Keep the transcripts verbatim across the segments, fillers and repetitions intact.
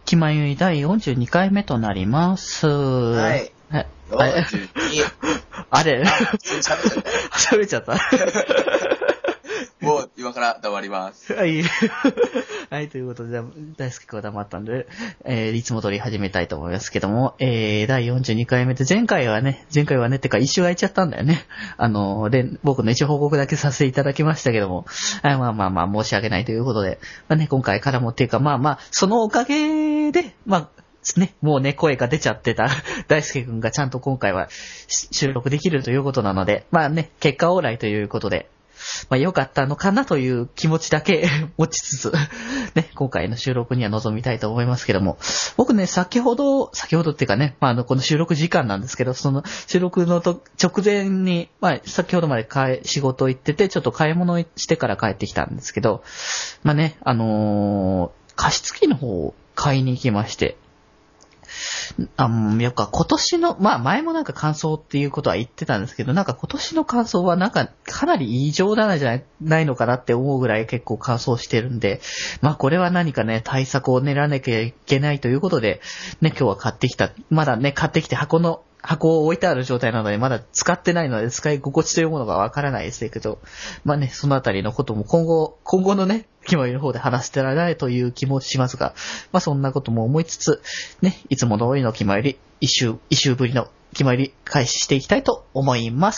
気まゆいだいよんじゅうにかいめとなります。 はい。 はい。 よんじゅうに。 あれ喋っちゃった。 喋っちゃった。もう今から黙ります。 はい。はい、ということで、大好きくんは黙ったんで、えー、いつも通り始めたいと思いますけども、えー、だいよんじゅうにかいめで、前回はね、前回はね、ってか一周空いちゃったんだよね。あの、で、僕の一応報告だけさせていただきましたけども、あまあまあまあ、申し訳ないということで、まあね、今回からもっていうか、まあまあ、そのおかげで、まあ、ね、もうね、声が出ちゃってた大輔くんがちゃんと今回は収録できるということなので、まあね、結果オーライということで、まあ良かったのかなという気持ちだけ持ちつつ、ね、今回の収録には臨みたいと思いますけども、僕ね、先ほど、先ほどっていうかね、まああの、この収録時間なんですけど、その収録のと直前に、まあ先ほどまで買い仕事行ってて、ちょっと買い物してから帰ってきたんですけど、まあね、あのー、加湿器の方を買いに行きまして、あの、やっぱ今年の、まあ前もなんか感想っていうことは言ってたんですけど、なんか今年の感想はなんかかなり異常なんじゃないのかなって思うぐらい結構感想してるんで、まあこれは何かね、対策を練らなきゃいけないということで、ね、今日は買ってきた、まだね、買ってきて箱の、箱を置いてある状態なので、まだ使ってないので、使い心地というものがわからないですけど、まあね、そのあたりのことも今後、今後のね、気まゆいの方で話してられないという気もしますが、まあそんなことも思いつつ、ね、いつも通りの気まゆり、一周、一周ぶりの気まゆり開始していきたいと思います。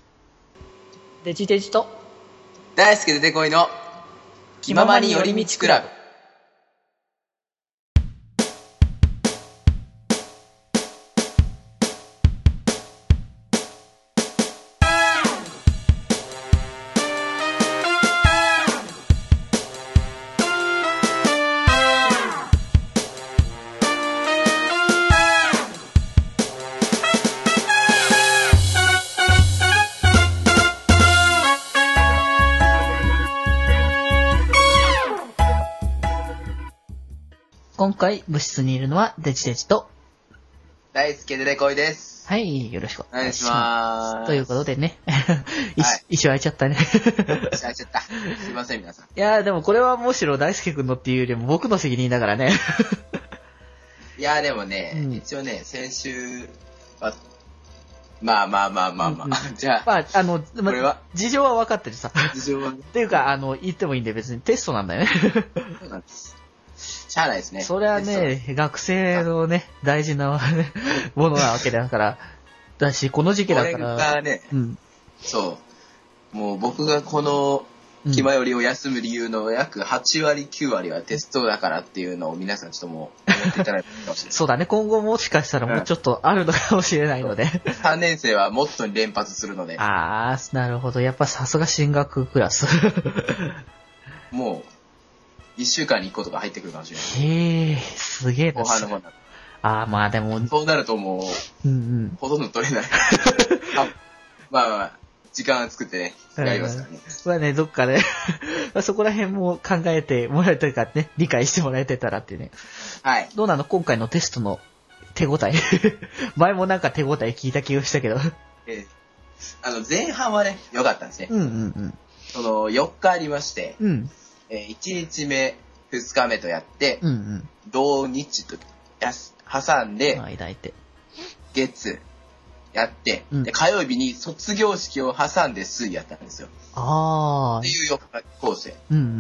デジデジと、 大好きでデコイの気ままに寄り道クラブ。 今回部室にいるのはデジデジと大好きでデコイです。 はい、よろしくお願いします。 お願いします。 ということでね、 はい、 一周空いちゃったね。 一周空いちゃった。すいません皆さん。いやーでもこれはむしろ大輔くんのっていうよりも僕の責任だからね。 いやーでもね、うん、一応ね先週はまあまあまあまあまあ、うんうん、じゃあまああの、ま、 これは事情は分かってるさ。 事情は、ね、 っていうかあの言ってもいいんで別にテストなんだよね。 そうなんです。しゃあないですね。 それはね、学生のね、大事なものなわけだから、だし、この時期だから。これがね、うん、そう。もう僕がこの気まよりを休む理由の約はちわりきゅうわりはテストだからっていうのを皆さんちょっともう思っていただいてかもしれない。 そうだね、今後もしかしたらもうちょっとあるのかもしれないので。 うん、さんねん生はもっとに連発するので。 あー、なるほど。やっぱさすが進学クラス。 もう、一週間に一個とか入ってくるかもしれない。 へえ、すげえな。 後半の方になる。 ああ、まあでも。 そうなるともう、うんうん、ほとんど取れない。まあまあ、時間作ってね、やりますからね。 まあね、どっかで、そこら辺も考えてもらえたかね、理解してもらえてたらっていうね。 はい。 どうなの今回のテストの手応え。前もなんか手応え聞いた気がしたけど。 えー、あの、前半はね、良かったんですね。 うんうんうん。 その、よっかありまして、 うん。 えー、いちにちめ、ふつかめとやって、 うんうん、 土日とやす挟んで、 間いて月やって、 うん、 で火曜日に卒業式を挟んで水やったんですよ。 ああ。 っていうよっか構成。 うんうんうん。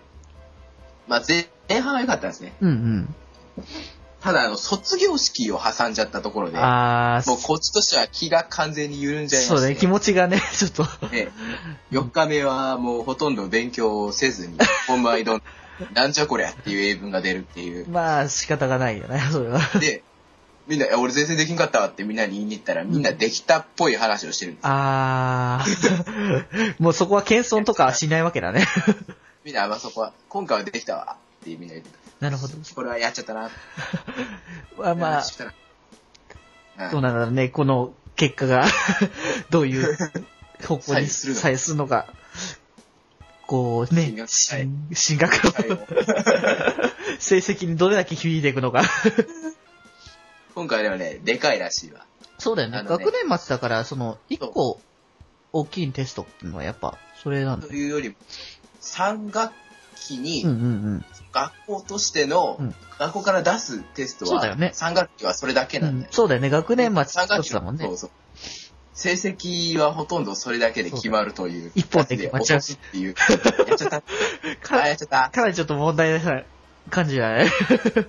まあ前半は良かったんですね。 うんうん。 ただあの卒業式を挟んじゃったところで、 あもうこっちとしては気が完全に緩んじゃいまして。 そうね、気持ちがね、ちょっと。 ね、よっかめはもうほとんど勉強をせずに、本番挑んで、なんじゃこりゃっていう英文が出るっていう。 まあ仕方がないよね、それは。 で、みんな、俺全然できんかったわってみんなに言いに行ったら、みんなできたっぽい話をしてるんですよ。 あー。もうそこは謙遜とかはしないわけだね。 みんな、まあそこは、今回はできたわってみんな言ってた。 なるほど。 これはやっちゃったな。 まあまあ、どうなんだろうね、この結果が、どういう方向に左右するのか。こうね、進学の成績にどれだけ響いていくのか。 今回ではね、でかいらしいわ。 そうだよね。ね学年末だから、その、一個大きいテストっていうのはやっぱ、それなんだ。 というよりも、さん学期に、 うんうんうん。 学校としての、 うん学校から出すテストは、 そうだよねさん学期はそれだけなんだよ。 うん、そうだよね。学年末さん学期だもんね。 そうそう。成績はほとんどそれだけで決まるという。 一本で決まっちゃう。 落とすっていう。やっちゃった。 かあ、やっちゃった。 かなりちょっと問題な感じじゃない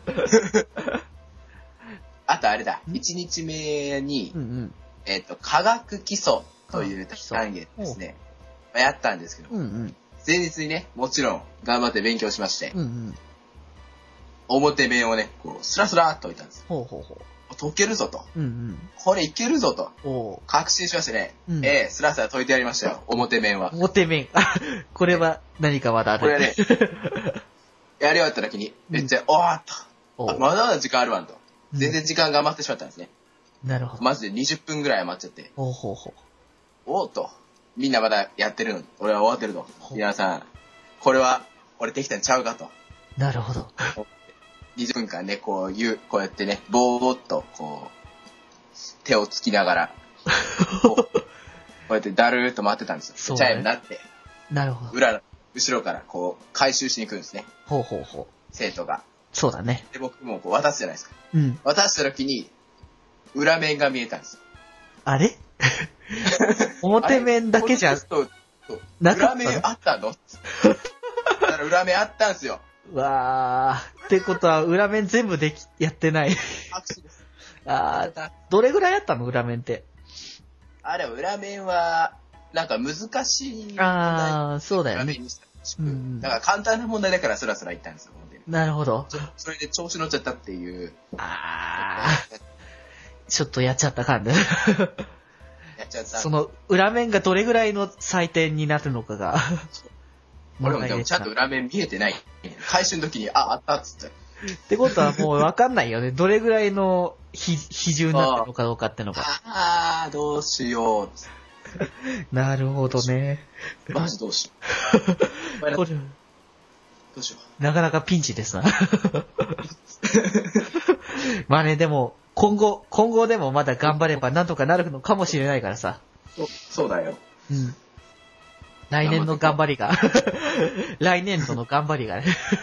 あとあれだ。いちにちめに、 うんうん、 えっ、ー、と、科学基礎という単元ですね。やったんですけど、 うんうん、 前日にね、もちろん頑張って勉強しまして、 うんうん、 表面をね、こう、スラスラっと置いたんです。 ほうほうほう。 解けるぞと。 うんうん、 これいけるぞと。 お確信しましてね。 うん、 ええ、スラスラ解いてやりましたよ。表面は。 表面。これは何かまだある。 これね、やり終わった時に、めっちゃ、おーっと。まだまだ時間あるわんと。全然時間が余ってしまったんですね。 なるほど。 マジでにじゅっぷんぐらい余っちゃって。 ほうほうほう。 おーっと。みんなまだやってるのに、俺は終わってると。皆さん、これは、俺できたんちゃうかと。 なるほど。 にじゅっぷんかんね、こういう、こうやってね、ぼーっと、こう、手をつきながら、こう、こうやってだるーっと待ってたんですよ。 そう、ね、 チャイムになって。 なるほど。 裏、後ろからこう、回収しに来るんですね。 ほうほうほう。 生徒が。 そうだね。 で、僕もこう渡すじゃないですか。 うん。 渡した時に、裏面が見えたんですよ。 あれ表面だけじゃなかった。裏面あったのだから裏面あったんですよ。 わー。ってことは、裏面全部でき、やってない。 拍手です。 あー。どれぐらいあったの裏面って。 あれ、裏面は、なんか難しい。 あー、そうだよね。 うん、だから簡単な問題だからスラスラいったんですよ。 なるほど。 それで調子乗っちゃったっていう。 あー。ちょっとやっちゃった感じ。 やっちゃった。 その裏面がどれぐらいの採点になるのかが。 俺もでもちゃんと裏面見えてない。回収の時に、あ、あったっつって。 ってことはもうわかんないよね。どれぐらいの比比重になってるのかどうかってのが。 ああ、どうしよう。 なるほどね。 マジどうしよう。これどうしよう。なかなかピンチですな。まあね、でも、今後、今後でもまだ頑張ればなんとかなるのかもしれないからさ。 そ, そうだよ。 うん。来年の頑張りが、来年度の頑張りがね、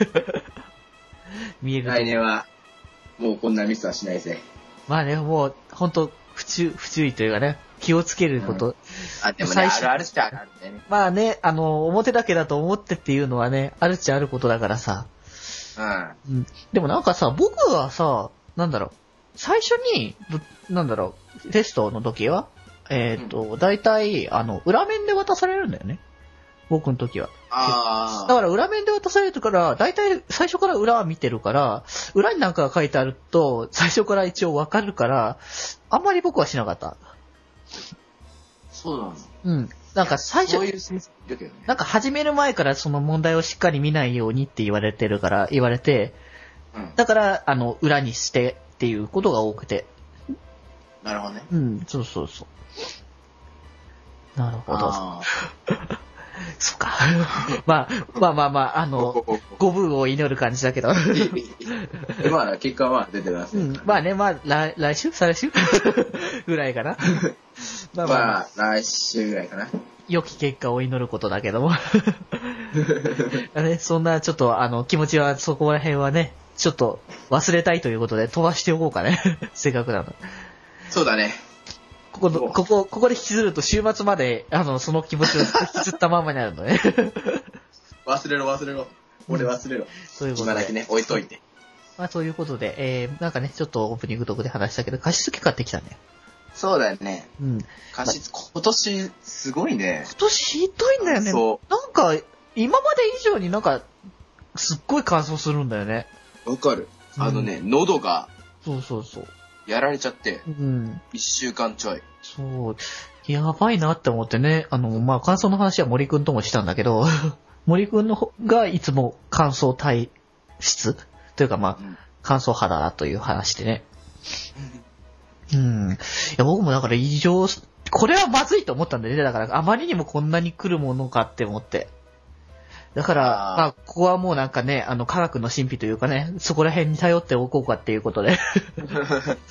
見える。 来年は、もうこんなミスはしないぜ。 まあね、もう、ほんと、不注、不注意というかね、気をつけること。うん、 あ、でもね、あるあるっちゃあるんだよね。 まあね、あの、表だけだと思ってっていうのはね、あるっちゃあることだからさ。 うん。 うん。でもなんかさ、僕はさ、なんだろう、最初に、なんだろう、テストの時は、えっと、うん、だいたい、あの、裏面で渡されるんだよね。僕の時は。 ああ。 だから裏面で渡されるから、だいたい最初から裏は見てるから、裏になんかが書いてあると、最初から一応わかるから、あんまり僕はしなかった。 そうなの？ うん。なんか最初、 そういう先生いるけどね。 なんか始める前からその問題をしっかり見ないようにって言われてるから、言われて、うん、だから、あの、裏にしてっていうことが多くて。 なるほどね。 うん、そうそうそう。なるほど。そうか。まあ、まあまあまあ、あの、ごぶんを祈る感じだけど。 まあ、結果は出てます、 ね。うん。まあね、まあ、来、来週再来週ぐらいかな。 まあ、まあ、来週ぐらいかな。 良き結果を祈ることだけども。ね、そんな、ちょっと、あの、気持ちは、そこら辺はね、ちょっと忘れたいということで飛ばしておこうかね。せっかくなの。 そうだね。 ここの、ここ、ここで引きずると週末まで、あの、その気持ちを引きずったままになるのね。 忘れろ忘れろ。俺忘れろ。 そういうことで。 今だけね、置いといて。 まあ、そういうことで、えー、なんかね、ちょっとオープニングトークで話したけど、加湿器買ってきたね。 そうだよね。 うん。 加湿、今年、すごいね。 今年ひどいんだよね。そう。なんか、今まで以上になんか、すっごい乾燥するんだよね。 わかる。あのね、うん、喉が。 そうそうそう。 やられちゃって。 うん。 一週間ちょい。 そう。やばいなって思ってね。あの、まあ、乾燥の話は森くんともしたんだけど、森くんの方がいつも乾燥体質というかまあ、うん、乾燥肌だという話でね。うん。いや、僕もだから異常、これはまずいと思ったんだよね。だから、あまりにもこんなに来るものかって思って。だから、まあ、ここはもうなんかね、あの、科学の神秘というかね、そこら辺に頼っておこうかっていうことで。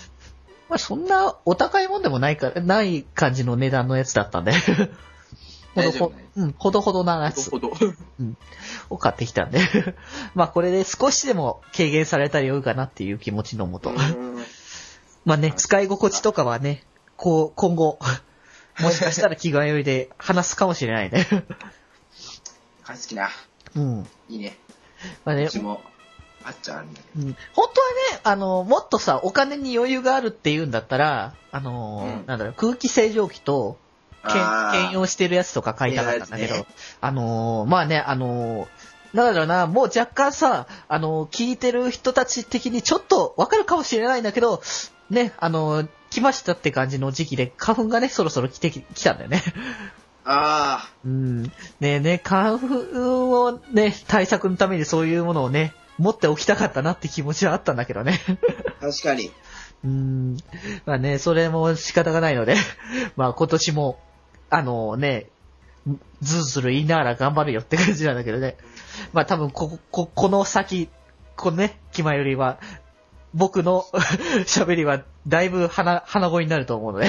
まあ、そんなお高いもんでもないか、ない感じの値段のやつだったんで。 ほどほ大丈夫ね、 うん、ほどほどなやつほどほど。 うんを買ってきたんで。まあこれで少しでも軽減されたらよいかなっていう気持ちのもと。まあね、使い心地とかはね、こう、今後、もしかしたら気がよいで話すかもしれないね。 好きな。 うん。 いいね。 まあね、 うちも、あっちゃあるんだけど。 うん、本当はね、あの、もっとさ、お金に余裕があるっていうんだったら、あの、 うんなんだろう、空気清浄機と、兼あー兼用してるやつとか買いたかったんだけど、 いいやつねあのー、まあね、あのー、なんだろうな、もう若干さ、あのー、聞いてる人たち的にちょっとわかるかもしれないんだけど、ね、あのー、来ましたって感じの時期で花粉がね、そろそろ来てき、来たんだよね。 あうん。ねえね、花粉をね、対策のためにそういうものをね、持っておきたかったなって気持ちはあったんだけどね。 あ、確かに。 うーん。まあね、それも仕方がないので、まあ今年も、あのね、ずるずる言いながら頑張るよって感じなんだけどね。まあ多分こ、こ、この先、このね、気前よりは、僕の喋りはだいぶ鼻、鼻声になると思うので、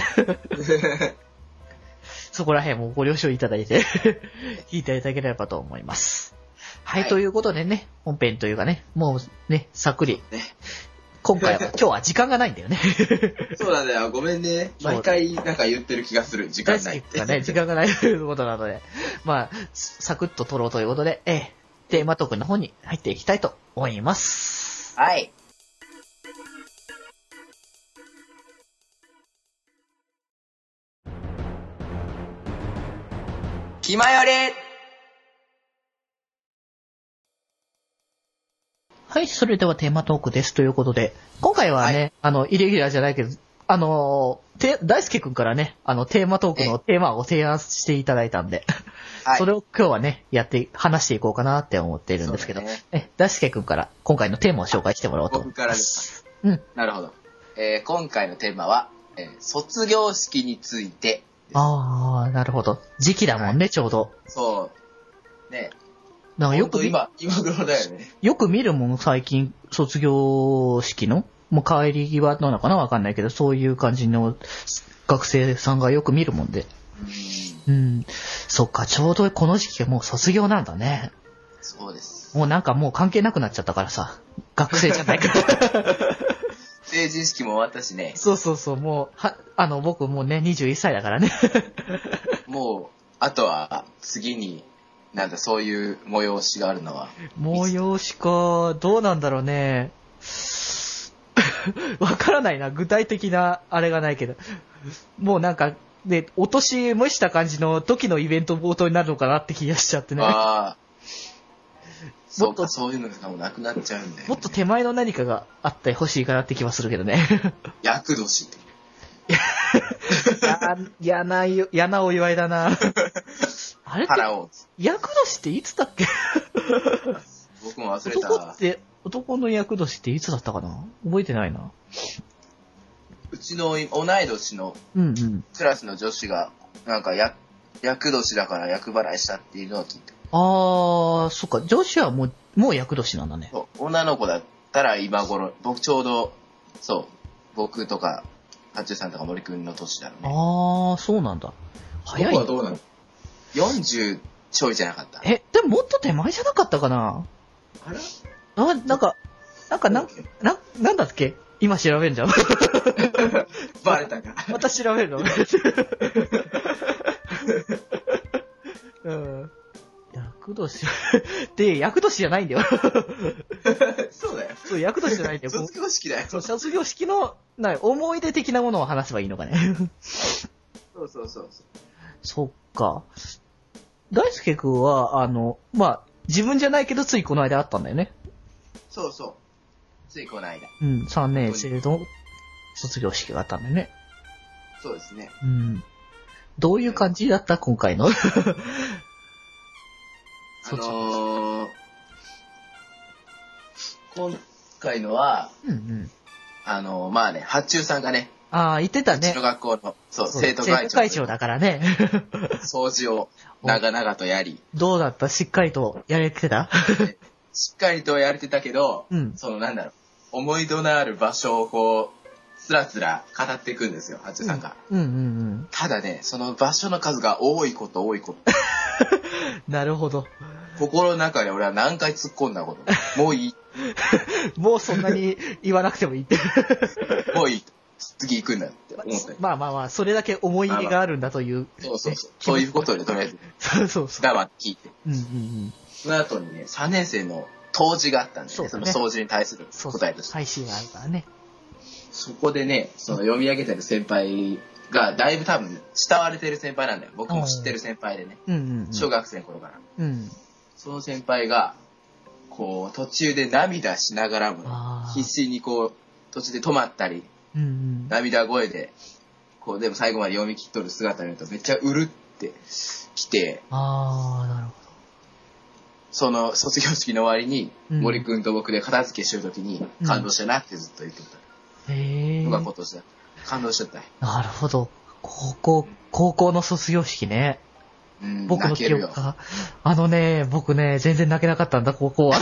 そこら辺もご了承いただいて、聞いていただければと思います。はい、はい、ということでね、本編というかね、もうね、さっくり。ね、今回は、今日は時間がないんだよね。 そうなんだよ。ごめんね。毎回なんか言ってる気がする。時間ないって。 ね、時間がないということなので、まあ、サクッと撮ろうということで、ええ、テーマトークの方に入っていきたいと思います。 はい。気まより。 はい、それではテーマトークですということで、今回はね、はい、あの、イレギュラーじゃないけど、あの、て、大輔くんからね、あの、テーマトークのテーマを提案していただいたんで、はい、それを今日はね、やって、話していこうかなって思っているんですけど、ね、え、大輔くんから今回のテーマを紹介してもらおうと思います。僕からですか。 うん。なるほど。えー、今回のテーマは、えー、卒業式について。 ああ、なるほど。時期だもんね、はい、ちょうど。 そう。ね。 なんかよく今、今頃だよね。 よく見るもん、最近、卒業式の、もう帰り際なのかなわかんないけど、そういう感じの学生さんがよく見るもんで。うん。うん。そっか、ちょうどこの時期がもう卒業なんだね。 そうです。 もうなんかもう関係なくなっちゃったからさ。学生じゃないから。 成人式も終わったしね。 そうそうそう、もう、は、あの、僕もうね、にじゅういっさいだからね。もう、あとは、次に、なんだ、そういう催しがあるのは。 催しか、どうなんだろうね。わからないな、具体的なあれがないけど。もうなんか、ね、お年蒸した感じの時のイベント冒頭になるのかなって気がしちゃってね。ああ。 そうか、そういうのがもうなくなっちゃうんだよ、ね。 もっと手前の何かがあってほしいかなって気はするけどね。 厄年って。 や、嫌な、嫌なお祝いだな。あれって、厄年っていつだっけ？ 僕も忘れた。 男って、男の厄年っていつだったかな？覚えてないな。 うちの同い年のクラスの女子が、なんかや、厄年だから厄払いしたっていうのを聞いた。 あー、そっか、女子はもう、もう厄年なんだね。 そう、女の子だったら今頃、僕ちょうど、そう、僕とか、ハッチュさんとか森くんの年だろうね。 あー、そうなんだ。早い。 僕はどうなの？よんじゅうちょいじゃなかった？ え、でももっと手前じゃなかったかな？ あら？ あ、なんか、なんか、なん、な、なんだっけ？今調べんじゃん。 バレたか。 また調べるの？うん。厄年。で、厄年じゃないんだよ。 そうだよ。 そう、厄年じゃないんだよ。 卒業式だよ。 そう、卒業式の、な、思い出的なものを話せばいいのかね。 そうそうそうそう。 そっか。大輔くんは、あの、まあ、自分じゃないけど、ついこの間あったんだよね。 そうそう。ついこの間。 うん、さんねん生の卒業式があったんだよね。 そうですね。 うん。どういう感じだった今回の。 あのー、今回のは、うんうん、あのー、まあね、発注さんがね、 ああ、言ってたね。 うちの学校の、そう、 そう生徒会長。 生徒会長だからね。 掃除を長々とやり。 どうだった？しっかりとやれてた？ しっかりとやれてたけど、うん、そのなんだろう、思い出のある場所をこう、 つらつら語っていくんですよ、八代さんが。 うんうんうん。 ただね、その場所の数が多いこと多いこと。 なるほど。 心の中で俺は何回突っ込んだこと。もういい。 もうそんなに言わなくてもいいって。 もういい。次行くんだって思ったよ。 まあまあまあ、それだけ思い入れがあるんだという。 そうそうそう。そういうことでとりあえず。 そうそうそう。 黙って聞いて。 うんうんうん。 その後にね、さんねん生の答辞があったんで、ね、 そうその掃除に対する答えとして。 配信があるからね。 そこでね、その読み上げてる先輩が、だいぶ多分、慕われてる先輩なんだよ。僕も知ってる先輩でね。 うんうんうん、 小学生の頃から。 うん。 その先輩が、こう、途中で涙しながらも、必死にこう、途中で止まったり、 うんうん、 涙声で、こう、でも最後まで読み切っとる姿を見るとめっちゃうるってきて、 あー、なるほど。 その卒業式の終わりに、うん、森くんと僕で片付けしてるときに、感動したなってずっと言ってた。 うん、へー。 僕は今年だ。感動しちゃった。 なるほど。高校、高校の卒業式ね。 うん、 僕の記憶が。あのね、僕ね、全然泣けなかったんだ、高校は。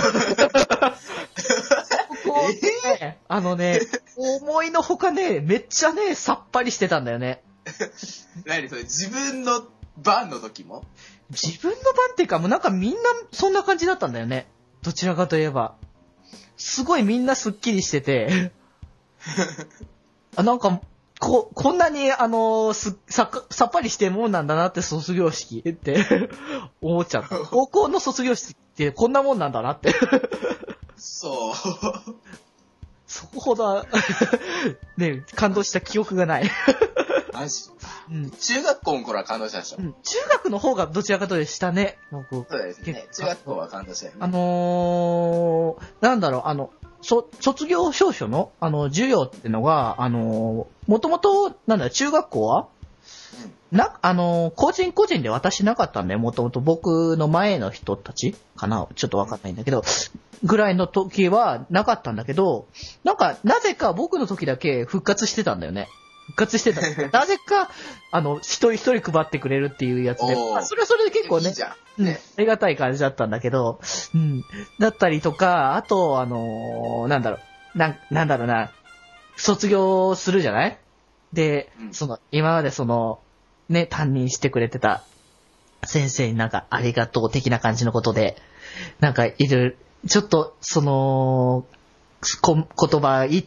高校ね、えー、あのね、思いのほかね、めっちゃね、さっぱりしてたんだよね。 何それ、自分の番の時も自分の番っていうか、もうなんかみんなそんな感じだったんだよね。どちらかといえば。すごいみんなスッキリしてて。あ、なんか、こ、こんなに、あのー、す、さ、さっぱりしてるもんなんだなって卒業式って思っちゃった。高校の卒業式ってこんなもんなんだなって。 そう。 そこほど、ね、感動した記憶がない。 マジ、 うん、 中学校の頃は感動したでしょ、うん、 中学の方がどちらかというとしたね、僕。 そうですね。中学校は感動したよね。 あのー、なんだろう、あの、そ、卒業証書の、あの、授業ってのが、あのー、もともと、なんだ、中学校は、うん、な、あのー、個人個人で渡してなかったんだよ。もともと僕の前の人たちかなちょっとわかんないんだけど、ぐらいの時はなかったんだけど、なんか、なぜか僕の時だけ復活してたんだよね。復活してた。なぜか、あの、一人一人配ってくれるっていうやつで、まあ、それはそれで結構ね、いいじゃんね、うん、ありがたい感じだったんだけど、うん。だったりとか、あと、あのー、なんだろう、なん、なんだろうな、卒業するじゃないで、うん、その、今までその、ね、担任してくれてた先生になんか、ありがとう的な感じのことで、なんか、いる、ちょっと、その、こ、言葉言って、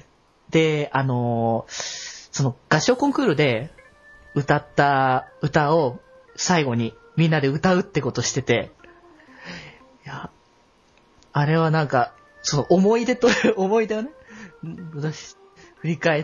で、あのー、その合唱コンクールで歌った歌を最後にみんなで歌うってことしてて、いや、あれはなんか、その思い出と、思い出をね、私、振り返って、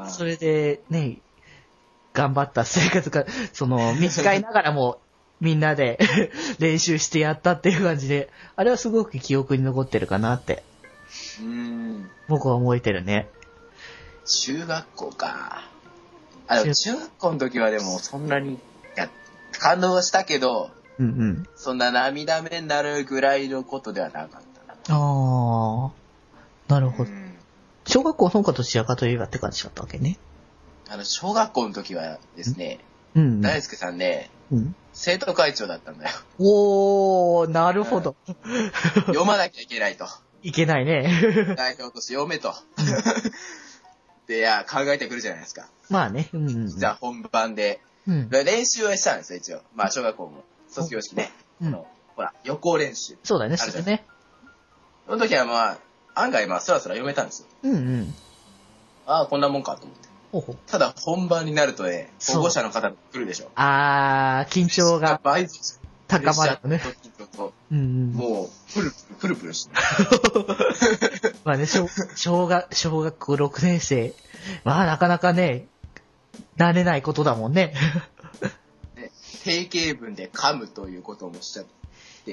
それでね、頑張った生活が、その短いながらもみんなで練習してやったっていう感じで、あれはすごく記憶に残ってるかなって、 うーん僕は覚えてるね。 中学校か。あ、でも中学校の時はでもそんなに、いや、感動したけど、 うんうん、 そんな涙目になるぐらいのことではなかったな。 ああ、なるほど。小学校の方がどちらかといえばって感じだったわけね。 あの、小学校の時はですね、 うんうん、 大輔さんね、うん、生徒会長だったんだよ。 おー、なるほど。 読まなきゃいけないと。 いけないね。 代表として読めと。で、いや、考えてくるじゃないですか。 まあね。うんうんうん、 じゃあ本番で、うん、練習はしたんですよ、一応。まあ、小学校も卒業式ね。うん、このほら、予行練習。 そうだね、そうだね。 その時はまあ、案外まあ、スラスラ読めたんですよ。 うんうん。 ああ、こんなもんかと思って。 ほうほう、 ただ、本番になるとね、保護者の方が来るでしょ。 あー、緊張が倍増高まるね。 うんうん、もう、プルプル、プルプルして。 まあね、小、小学、小学校ろくねん生。まあなかなかね、慣れないことだもんね。 ね、定型文で噛むということもしちゃって。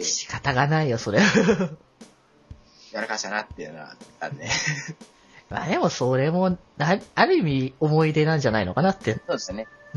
仕方がないよ、それ。 やらかしたなっていうのはあったんで。 まあでもそれも、ある意味思い出なんじゃないのかなって。 そうですね。 うん、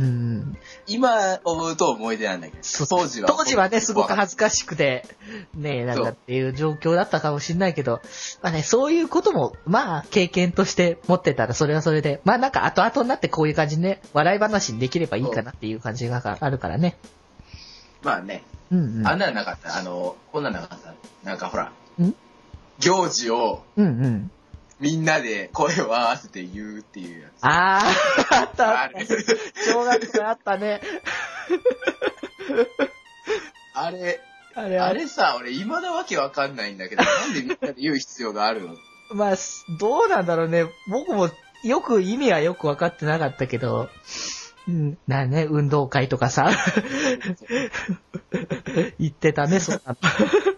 今思うと思い出なんだけど、当時は。 当時はね、すごく恥ずかしくて、ねえ、なんかっていう状況だったかもしれないけど、まあね、そういうことも、まあ、経験として持ってたら、それはそれで、まあなんか後々になってこういう感じでね、笑い話にできればいいかなっていう感じがあるからね。 まあね、 うんうん、 あんなのなかった。あの、こんなのなかった。なんかほら、 ん行事を、 うんうん、 みんなで声を合わせて言うっていうやつ。 あー、あったあれ。 小学生あったね。 あれ、 あれ、 あれさ、俺未だわけわかんないんだけど、なんでみんなで言う必要があるの？ まあ、どうなんだろうね。僕もよく意味はよくわかってなかったけど、うん、なね、運動会とかさ、言ってたね、そんなの。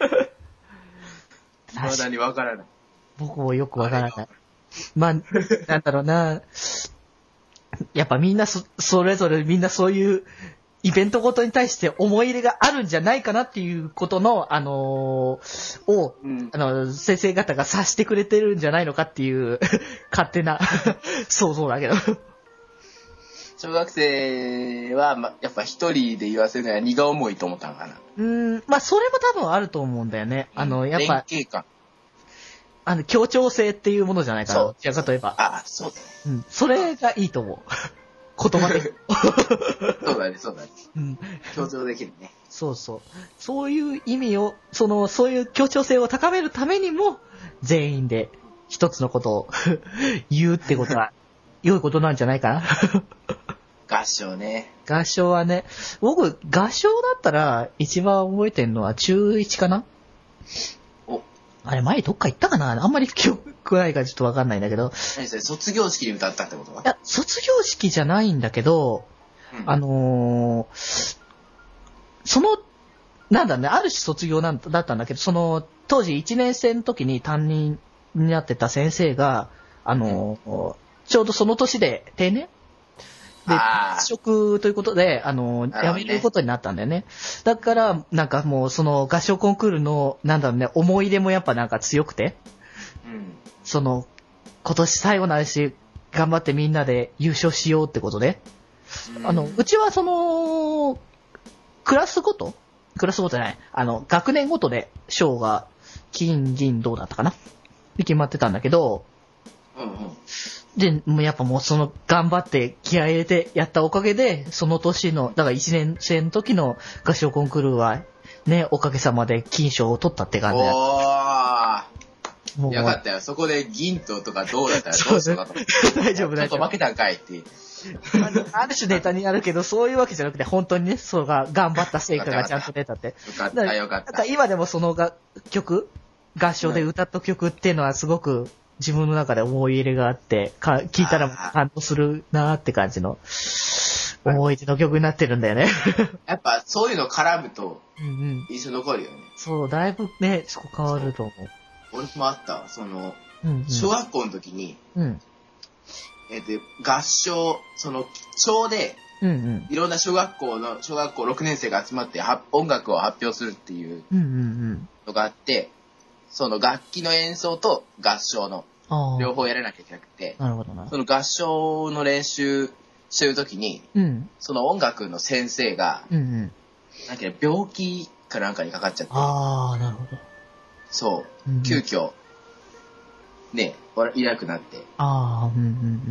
未だにわからない。 僕もよくわからない。まあ、なんだろうな。やっぱみんなそ、それぞれみんなそういうイベントごとに対して思い入れがあるんじゃないかなっていうことの、あのー、を、 うん、 あの、先生方が察してくれてるんじゃないのかっていう勝手な想像だけど。 小学生は、ま、やっぱ一人で言わせるのは荷が重いと思ったのかな。 うーん、まあそれも多分あると思うんだよね。あの、やっぱ、 連携感。 あの、協調性っていうものじゃないかな。 そう。 じゃあ、例えば。 あ、そうだね。 うん。それがいいと思う。言葉で。 そうだね、そうだね。 うん。 強調できるね。 そうそう。そういう意味を、その、そういう協調性を高めるためにも、全員で一つのことを言うってことは、良いことなんじゃないかな。 合唱ね。 合唱はね、僕、合唱だったら、一番覚えてるのは中いちかな？ お、 あれ、前どっか行ったかな？あんまり記憶ないからちょっとわかんないんだけど。 何それ、卒業式で歌ったってことは？ いや、卒業式じゃないんだけど、 うん、 あのー、その、なんだね、ある種卒業なんだったんだけど、その、当時いちねん生の時に担任になってた先生が、あのー、ちょうどその年で定年で、退職ということで、あの、辞めることになったんだよね。だから、なんかもう、その合唱コンクールの、なんだろうね、思い入れもやっぱなんか強くて、 うん、 その、今年最後のあるし、頑張ってみんなで優勝しようってことで、うん、あの、うちはその、クラスごとクラスごとじゃない、あの、学年ごとで賞が、金、銀、銅だったかなで決まってたんだけど、 うんうん、 で、もうやっぱもうその頑張って気合い入れてやったおかげで、その年の、だからいちねん生の時の合唱コンクールは、ね、おかげさまで金賞を取ったって感じだ。 おー。もうよかったよ。そこで銀ととか銅だったらどうしようかと思って。 大丈夫大丈夫。 ちょっと負けたんかいって。 ある種ネタになるけど、そういうわけじゃなくて、本当にね、そうが、頑張った成果がちゃんと出たって。 よかったよかった。 なんか今でもそのが曲、合唱で歌った曲っていうのはすごく、自分の中で思い入れがあって、か聞いたら感動するなーって感じの思い出の曲になってるんだよね。 やっぱそういうの絡むと印象残るよね。 うんうん、そう、だいぶね、そこ変わると思う。 俺もあったわ。その、 うんうん、 小学校の時に、 うん、 えっと、合唱、その、小で、 うんうん、 いろんな小学校の、小学校ろくねん生が集まって音楽を発表するっていうのがあって、その楽器の演奏と合唱の両方やらなきゃいけなくて、 なるほどな。 その合唱の練習してる時に、うん、その音楽の先生が、うんうん、なんか病気かなんかにかかっちゃって、 ああ、なるほど。 そう、うんうん、急遽、ね、いなくなって、 ああ、うんうんうん。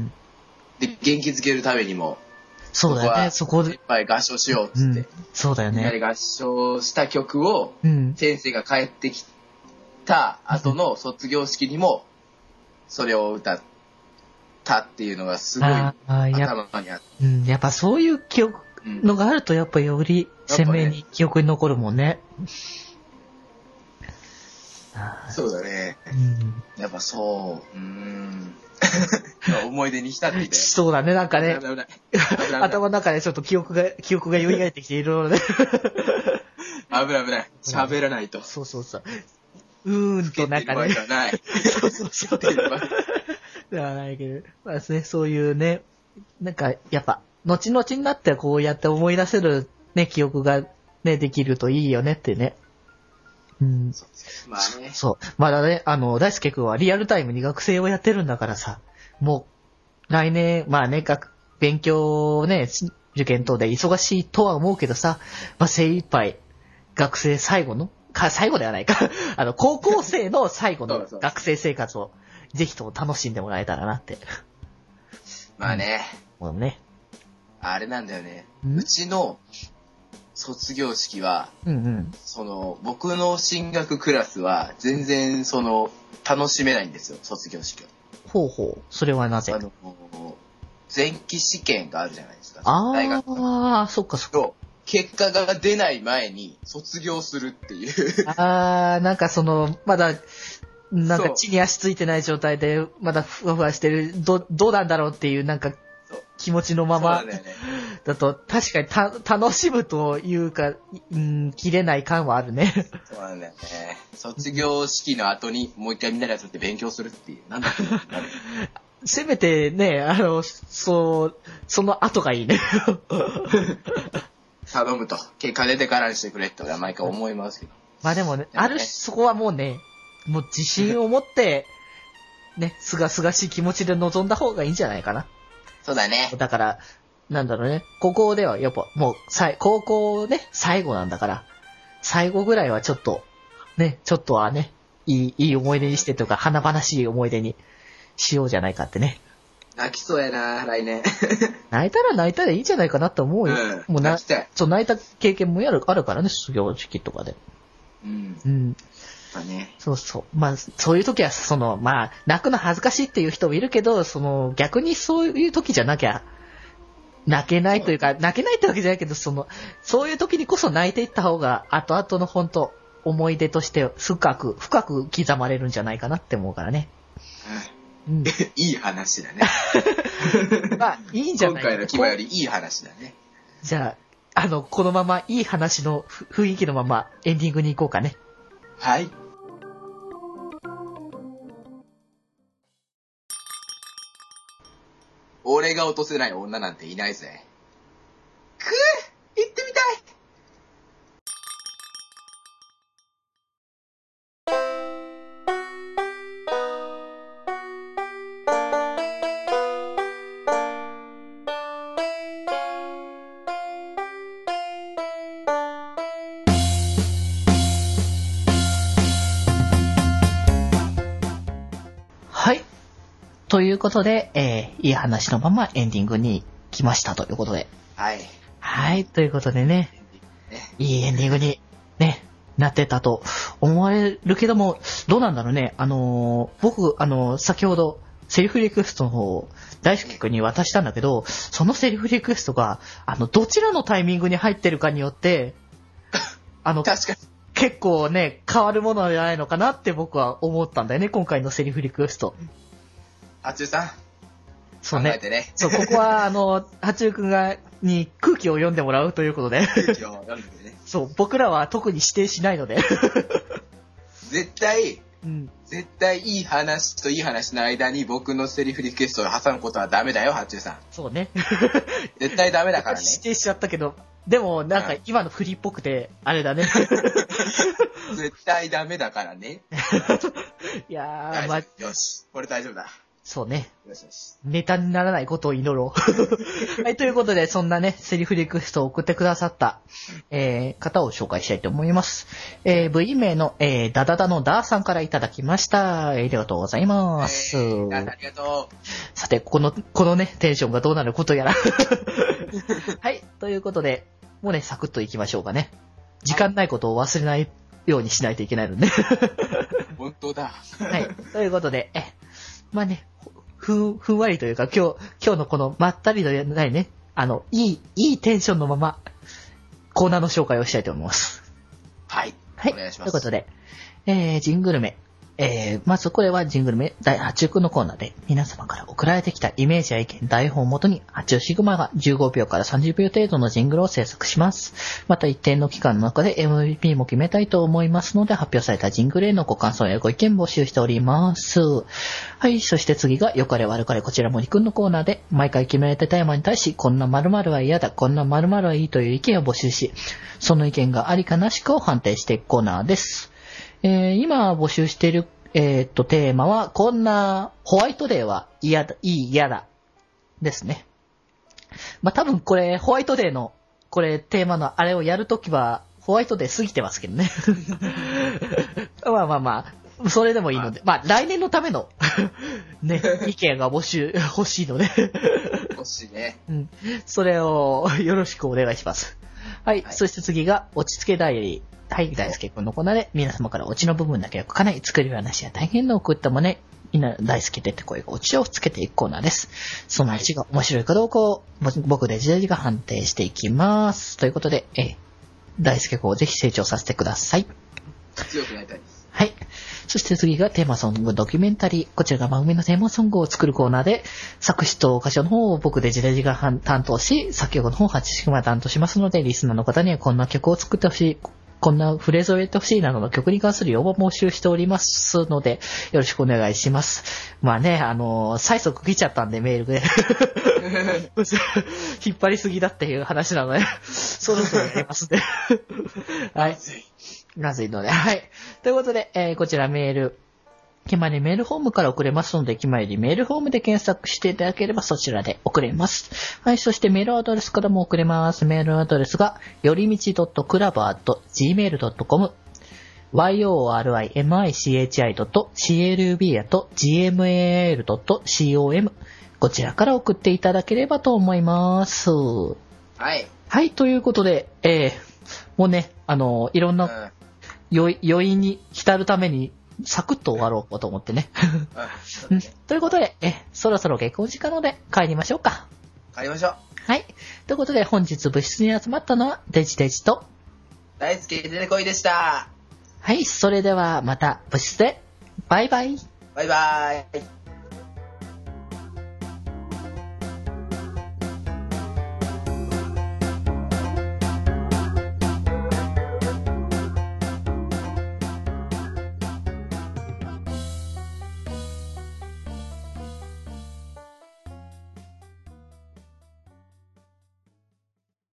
で、元気づけるためにも、 そうだよね、そこで。 いっぱい合唱しようっつって、うん、 そうだよね。 合唱した曲を、先生が帰ってきた後の卒業式にも、それを歌ったっていうのがすごい頭にあって、 うん、やっぱそういう記憶のがあるとやっぱより鮮明に記憶に残るもんね。 そうだね。うん、やっぱそう、うーん。思い出に浸っていて。 そうだね、なんかね。頭の中でちょっと記憶が、記憶が蘇ってきていろいろね。 危ない危ない。喋らないと。 そうそうそう。うーんとなんかね。 ないそうそうそう。ではないけど。まあですね、そういうね、なんかやっぱ、後々になってこうやって思い出せるね、記憶がね、できるといいよねってね。うん。 まあね。 そう。まだね、あの、大輔くんはリアルタイムに学生をやってるんだからさ、もう、来年、まあね、学、勉強ね、受験等で忙しいとは思うけどさ、まあ精一杯、学生最後のか、最後ではないか。あの、高校生の最後の学生生活を、ぜひとも楽しんでもらえたらなって。 まあね。 もうね。 あれなんだよね。うちの、 卒業式は、 うんうん、 その、僕の進学クラスは、全然、その、楽しめないんですよ、卒業式は。 ほうほう。それはなぜ？あの、 前期試験があるじゃないですか。 あ大学ああ、そっかそっか。 結果が出ない前に卒業するっていう。 ああ、なんかその、まだ、なんか地に足ついてない状態で、まだふわふわしてる、ど、どうなんだろうっていう、なんか、気持ちのまま、だと、確かにた、楽しむというか、うん、切れない感はあるね。 そうなんだよね。卒業式の後にもう一回みんなで集って勉強するっていう。なんだっけせめてね、あの、そう、その後がいいね。 頼むと。結果出てからにしてくれって俺は毎回思いますけど。 まあでもね、でもねある種そこはもうね、もう自信を持って、ね、すがすがしい気持ちで臨んだ方がいいんじゃないかな。 そうだね。 だから、なんだろうね、高校ではやっぱもう、高校ね、最後なんだから、最後ぐらいはちょっと、ね、ちょっとはね、いい、いい思い出にしてというか、華々しい思い出にしようじゃないかってね。 泣きそうやな、来年。 泣いたら泣いたらいいんじゃないかなと思うよ。うん、もうな泣きたい。そう、泣いた経験もやる、あるからね、卒業式とかで。 うん。 うん。 だね。 そうそう。まあ、そういう時は、その、まあ、泣くの恥ずかしいっていう人もいるけど、その、逆にそういう時じゃなきゃ、泣けないというか、泣けないってわけじゃないけど、その、そういう時にこそ泣いていった方が、後々の本当、思い出として深く、深く刻まれるんじゃないかなって思うからね。 うん、いい話だね。 まあ、いいんじゃない今回の気分よりいい話だね。 じゃあ、あの、このままいい話の雰囲気のままエンディングに行こうかね。 はい。俺が落とせない女なんていないぜ。くぅ、行ってみたい。 ということで、えー、いい話のままエンディングに来ましたということで。 はい。 はい、ということでね、ねいいエンディングに、ね、なってたと思われるけども、どうなんだろうね。あのー、僕、あのー、先ほど、セリフリクエストの方を大輔君に渡したんだけど、そのセリフリクエストが、あの、どちらのタイミングに入ってるかによって、あの、 確かに。 結構ね、変わるものじゃないのかなって僕は思ったんだよね、今回のセリフリクエスト。 はちゅうさん。 そうね。 考えてね。 そう、ここは、あの、はちゅうくんが、に空気を読んでもらうということで。 空気を読んでくれね。 そう、僕らは特に指定しないので。 絶対、 うん、 絶対いい話といい話の間に僕のセリフリクエストを挟むことはダメだよ、はちゅうさん。 そうね。 絶対ダメだからね。 指定しちゃったけど、でもなんか今の振りっぽくて、あれだね。 絶対ダメだからね。 いやー、ま、 よし、これ大丈夫だ。 そうね。 よしよし。 ネタにならないことを祈ろう。はい、ということで、そんなね、セリフリクエストを送ってくださった、えー、方を紹介したいと思います。えー、部員名の、えー、ダダダのダーさんからいただきました。ありがとうございます。えー、ありがとう。 さて、この、このね、テンションがどうなることやら。はい、ということで、もうね、サクッといきましょうかね。時間ないことを忘れないようにしないといけないので。 本当だ。 はい、ということで、え、まあね、ふ、ふんわりというか、今日、今日のこのまったりのないね、あの、いい、いいテンションのまま、コーナーの紹介をしたいと思います。 はい。 はい。 お願いします。 ということで、えー、ジングルメ。えー、まずこれはジングルメ第はちじゅうくんのコーナーで皆様から送られてきたイメージや意見、台本をもとにはちじゅうシグマがじゅうごびょうからさんじゅうびょう程度のジングルを制作します。また一定の期間の中で エムブイピー も決めたいと思いますので発表されたジングルへのご感想やご意見募集しております。はい、そして次が良かれ悪かれこちら森くんのコーナーで毎回決められたテーマに対しこんな〇〇は嫌だ、こんな〇〇はいいという意見を募集し、その意見がありかなしかを判定していくコーナーです。えー、今募集しているえー、っと、テーマは、こんな、ホワイトデーは嫌だ、いい、嫌だ、ですね。まあ、多分これ、ホワイトデーの、これ、テーマのあれをやるときは、ホワイトデー過ぎてますけどね。まあまあまあ、それでもいいので、まあ、来年のための、ね、意見が募集、欲しいので。 欲しいね。 うん。それを、よろしくお願いします。 はい、はい、そして次が、落ち着けダイアリー。はい、大輔くんのコーナーで、皆様からオチの部分だけは書かない、作り話や大変の送ったもね、みんな大好きでって声がオチをつけていくコーナーです。そのオチが面白いかどうかを、僕でじデジが判定していきます。ということで、え、大輔くんをぜひ成長させてください。 強くなりたいです。 はい。そして次がテーマソングドキュメンタリー。こちらが番組のテーマソングを作るコーナーで、作詞と歌唱の方を僕でジレジが担当し、作曲の方を八シグマ担当しますので、リスナーの方にはこんな曲を作ってほしい、こんなフレーズを入れてほしいなどの曲に関する要望を募集しておりますので、よろしくお願いします。まあね、あのー、催促来ちゃったんでメールで。引っ張りすぎだっていう話なので、そろそろやりますね。はい。まずいので、はい。ということで、えー、こちらメール、決まりメールフォームから送れますので、決まりメールフォームで検索していただければそちらで送れます。はい、そしてメールアドレスからも送れます。メールアドレスが、よりみち .club アット ジーメール ドットコム、yorimichi.club アット ジーエムエーエル ドットコム、こちらから送っていただければと思います。はい。 はい、ということで、えー、もうね、あの、いろんな、うん余韻に浸るためにサクッと終わろうと思ってね。うん、ということで、え、そろそろ下校時間なので帰りましょうか。 帰りましょう。 はい。ということで本日部室に集まったのはデジデジと大輔デレコイでした。 はい。それではまた部室でバイバイ。 バイバイ。